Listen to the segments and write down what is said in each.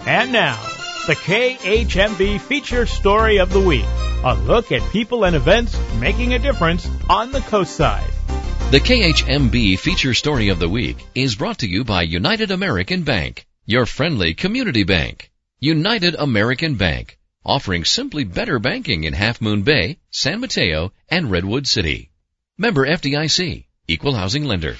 And now, the KHMB Feature Story of the Week. A look at people and events making a difference on the coast side. The KHMB Feature Story of the Week is brought to you by United American Bank, your friendly community bank. United American Bank, offering simply better banking in Half Moon Bay, San Mateo, and Redwood City. Member FDIC, Equal Housing Lender.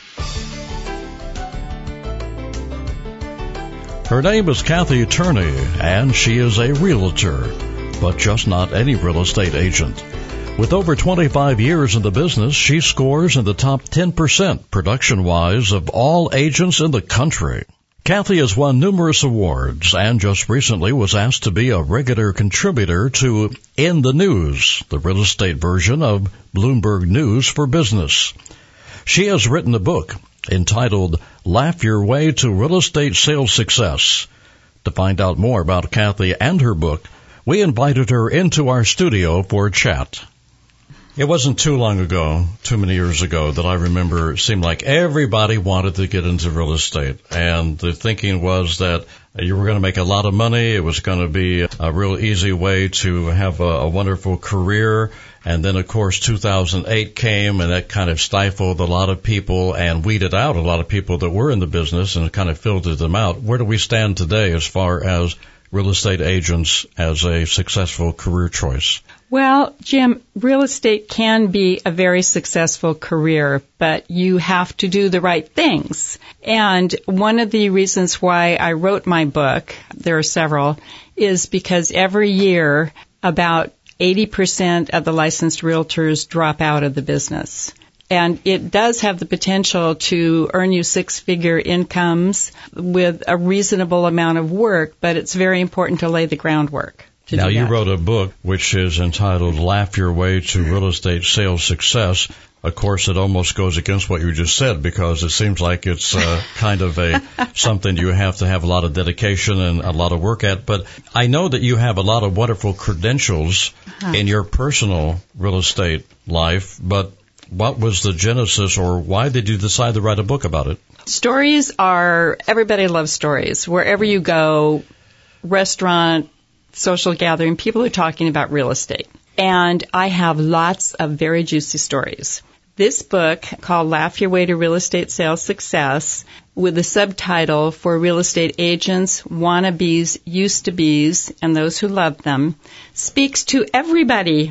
Her name is Kathy Turney, and she is a realtor, but just not any real estate agent. With over 25 years in the business, she scores in the top 10% production-wise of all agents in the country. Kathy has won numerous awards and just recently was asked to be a regular contributor to In the News, the real estate version of Bloomberg News for Business. She has written a book entitled Laugh Your Way to Real Estate Sales Success. To find out more about Kathy and her book, we invited her into our studio for a chat. It wasn't too long ago, too many years ago, that I remember it seemed like everybody wanted to get into real estate. And the thinking was that you were going to make a lot of money. It was going to be a real easy way to have a wonderful career. And then, of course, 2008 came, and that kind of stifled a lot of people and weeded out a lot of people that were in the business and kind of filtered them out. Where do we stand today as far as real estate agents as a successful career choice? Well, Jim, real estate can be a very successful career, but you have to do the right things. And one of the reasons why I wrote my book, there are several, is because every year about 80% of the licensed realtors drop out of the business. And it does have the potential to earn you six-figure incomes with a reasonable amount of work, but it's very important to lay the groundwork. Now, you wrote a book which is entitled Laugh Your Way to Real Estate Sales Success. Of course, it almost goes against what you just said because it seems like it's kind of something you have to have a lot of dedication and a lot of work at. But I know that you have a lot of wonderful credentials in your personal real estate life, but what was the genesis, or why did you decide to write a book about it? Stories everybody loves stories. Wherever you go, restaurant, social gathering, people are talking about real estate. And I have lots of very juicy stories. This book, called Laugh Your Way to Real Estate Sales Success, with the subtitle for real estate agents, wannabes, used-to-bes, and those who love them, speaks to everybody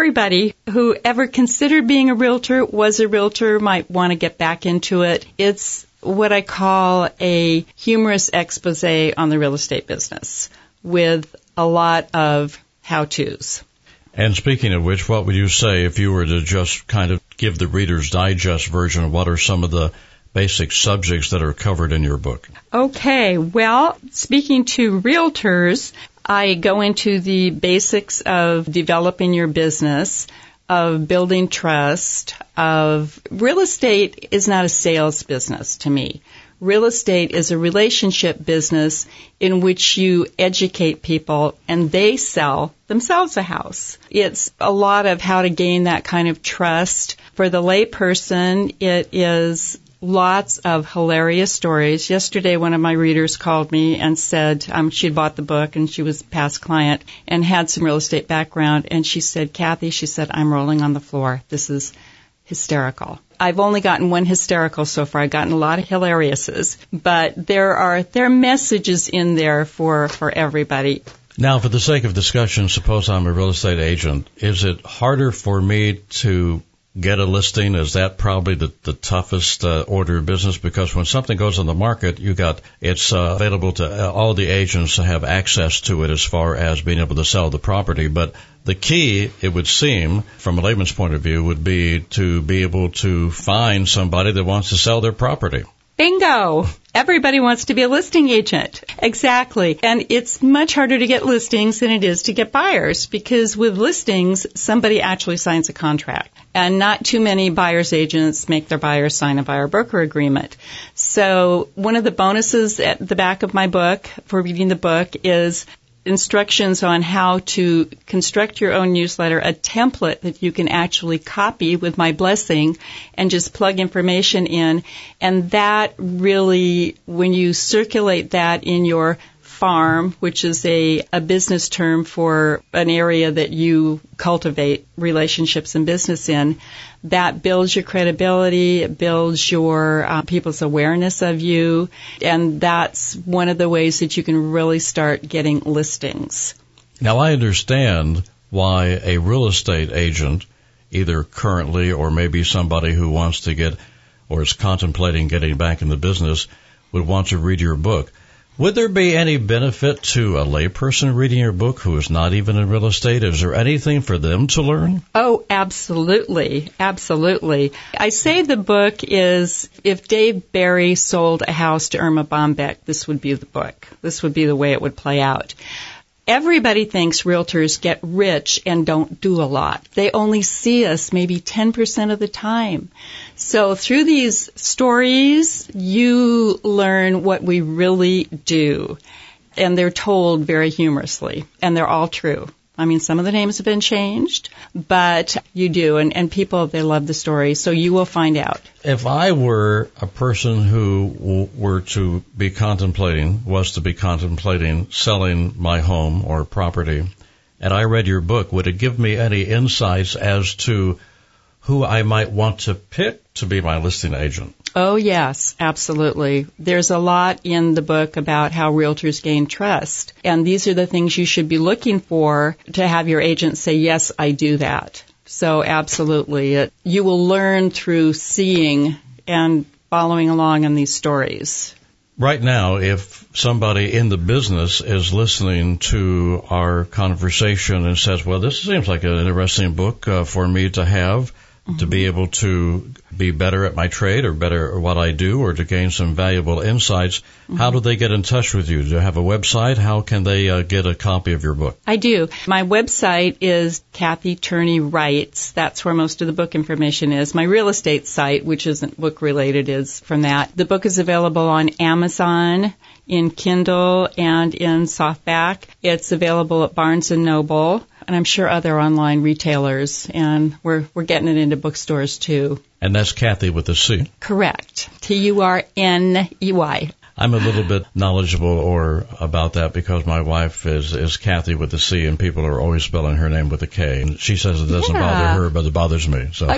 who ever considered being a realtor, was a realtor, might want to get back into it. It's what I call a humorous expose on the real estate business with a lot of how-tos. And speaking of which, what would you say if you were to just kind of give the Reader's Digest version of what are some of the basic subjects that are covered in your book? Okay, well, speaking to realtors, I go into the basics of developing your business, of building trust, of real estate is not a sales business to me. Real estate is a relationship business in which you educate people and they sell themselves a house. It's a lot of how to gain that kind of trust. For the layperson, it is lots of hilarious stories. Yesterday, one of my readers called me and said she'd bought the book and she was a past client and had some real estate background. And she said, Kathy, she said, I'm rolling on the floor. This is hysterical. I've only gotten one hysterical so far. I've gotten a lot of hilariouses, but there are messages in there for everybody. Now, for the sake of discussion, suppose I'm a real estate agent. Is it harder for me to get a listing? Is that probably the toughest order of business? Because when something goes on the market, it's available to all the agents to have access to it as far as being able to sell the property. But the key, it would seem, from a layman's point of view, would be to be able to find somebody that wants to sell their property. Bingo! Everybody wants to be a listing agent. Exactly. And it's much harder to get listings than it is to get buyers, because with listings, somebody actually signs a contract. And not too many buyer's agents make their buyers sign a buyer-broker agreement. So one of the bonuses at the back of my book for reading the book is instructions on how to construct your own newsletter, a template that you can actually copy with my blessing and just plug information in. And that really, when you circulate that in your farm, which is a business term for an area that you cultivate relationships and business in, that builds your credibility, it builds your people's awareness of you, and that's one of the ways that you can really start getting listings. Now, I understand why a real estate agent, either currently or maybe somebody who wants to get or is contemplating getting back in the business, would want to read your book. Would there be any benefit to a layperson reading your book who is not even in real estate? Is there anything for them to learn? Oh, absolutely. Absolutely. I say the book is, if Dave Barry sold a house to Irma Bombeck, this would be the book. This would be the way it would play out. Everybody thinks realtors get rich and don't do a lot. They only see us maybe 10% of the time. So through these stories, you learn what we really do. And they're told very humorously. And they're all true. I mean, some of the names have been changed, but you do. And people, they love the story. So you will find out. If I were a person who was to be contemplating selling my home or property, and I read your book, would it give me any insights as to who I might want to pick to be my listing agent? Oh, yes, absolutely. There's a lot in the book about how realtors gain trust. And these are the things you should be looking for to have your agent say, yes, I do that. So absolutely. You will learn through seeing and following along on these stories. Right now, if somebody in the business is listening to our conversation and says, well, this seems like an interesting book for me to have, to be able to be better at my trade or better at what I do or to gain some valuable insights, how do they get in touch with you? Do you have a website? How can they get a copy of your book? I do. My website is Kathy Turney Writes. That's where most of the book information is. My real estate site, which isn't book related, is from that. The book is available on Amazon, in Kindle, and in softback. It's available at Barnes & Noble, and I'm sure other online retailers, and we're getting it into bookstores too. And that's Kathy with a C. Correct. Turney. I'm a little bit knowledgeable about that because my wife is Kathy with a C, and people are always spelling her name with a K. And she says it doesn't bother her, but it bothers me. So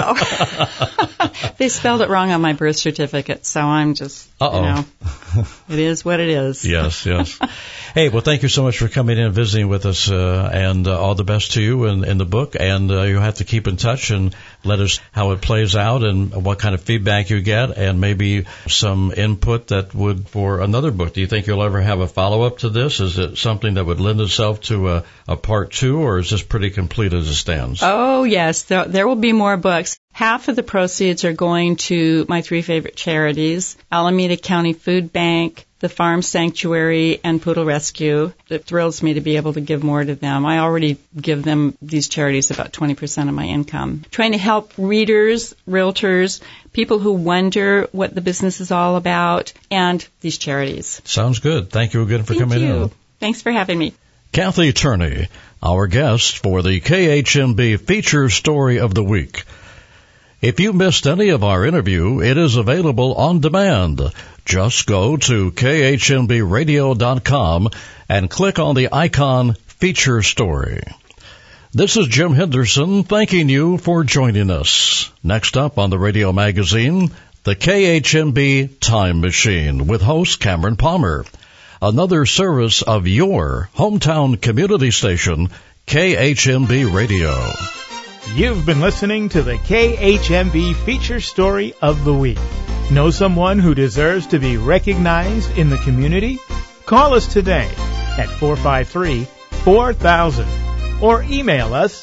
they spelled it wrong on my birth certificate, so I'm just, it is what it is. Yes. Hey, well, thank you so much for coming in and visiting with us, and all the best to you in the book. And you'll have to keep in touch and let us how it plays out and what kind of feedback you get, and maybe some input that would for another book. Do you think you'll ever have a follow-up to this? Is it something that would lend itself to a part two, or is this pretty complete as it stands? Oh, yes. There will be more books. Half of the proceeds are going to my three favorite charities, Alameda County Food Bank, the Farm Sanctuary, and Poodle Rescue. It thrills me to be able to give more to them. I already give them, these charities, about 20% of my income. Trying to help readers, realtors, people who wonder what the business is all about, and these charities. Sounds good. Thank you again for coming in. Thanks for having me. Kathy Turney, our guest for the KHMB Feature Story of the Week. If you missed any of our interview, it is available on demand. Just go to khmbradio.com and click on the icon Feature Story. This is Jim Henderson thanking you for joining us. Next up on the radio magazine, the KHMB Time Machine with host Cameron Palmer. Another service of your hometown community station, KHMB Radio. You've been listening to the KHMB Feature Story of the Week. Know someone who deserves to be recognized in the community? Call us today at 453-4000 or email us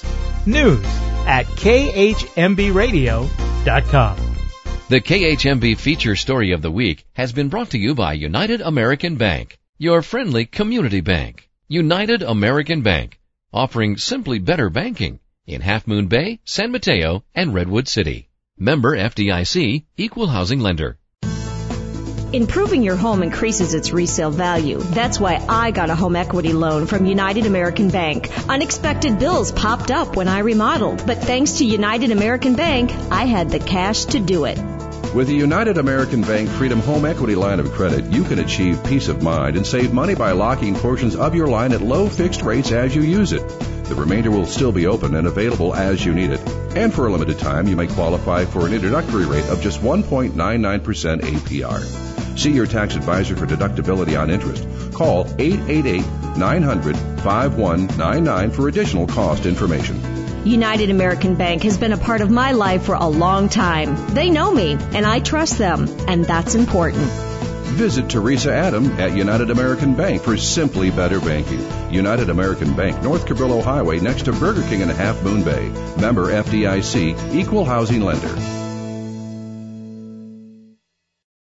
news@khmbradio.com. The KHMB Feature Story of the Week has been brought to you by United American Bank, your friendly community bank. United American Bank, offering simply better banking in Half Moon Bay, San Mateo, and Redwood City. Member FDIC, Equal Housing Lender. Improving your home increases its resale value. That's why I got a home equity loan from United American Bank. Unexpected bills popped up when I remodeled, but thanks to United American Bank, I had the cash to do it. With the United American Bank Freedom Home Equity Line of Credit, you can achieve peace of mind and save money by locking portions of your line at low fixed rates as you use it. The remainder will still be open and available as you need it. And for a limited time, you may qualify for an introductory rate of just 1.99% APR. See your tax advisor for deductibility on interest. Call 888-900-5199 for additional cost information. United American Bank has been a part of my life for a long time. They know me, and I trust them, and that's important. Visit Teresa Adam at United American Bank for simply better banking. United American Bank, North Cabrillo Highway, next to Burger King and Half Moon Bay. Member FDIC, Equal Housing Lender.